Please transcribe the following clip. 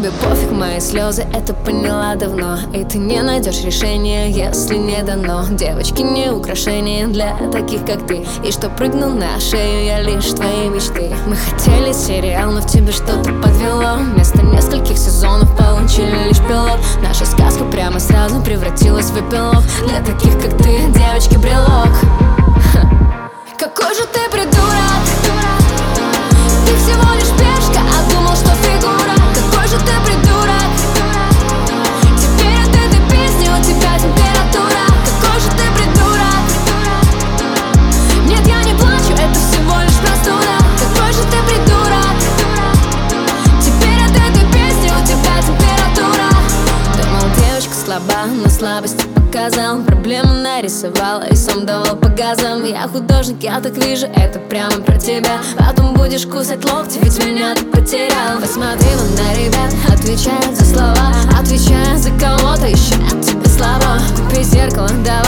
тебе пофиг мои слезы, это поняла давно. И ты не найдешь решения, если не дано. Девочки не украшения для таких, как ты. И что прыгнул на шею я лишь твоей мечты. Мы хотели сериал, но в тебе что-то подвело. Вместо нескольких сезонов получили лишь пилот. Наша сказка прямо сразу превратилась в эпилог. Для таких, как ты, девочки, брелок. Какой же ты придурок! Ты всего лишь пешка, а думал, что фигура. Какой же ты придурок! Теперь от этой песни у тебя температура. Какой же ты придурок! Нет, я не плачу, это всего лишь простуда. Какой же ты придурок! Теперь от этой песни у тебя температура. Думал, девочка слаба, но слабости показал. Проблему нарисовала и сам давал по газам. Я художник, я так вижу, это прямо про тебя. Потом будешь кусать локти, ведь меня ты потерял. Посмотри вон на ребят, отвечают за слова, отвечают за кого-то, ищут тебе слова. Купи зеркало, давай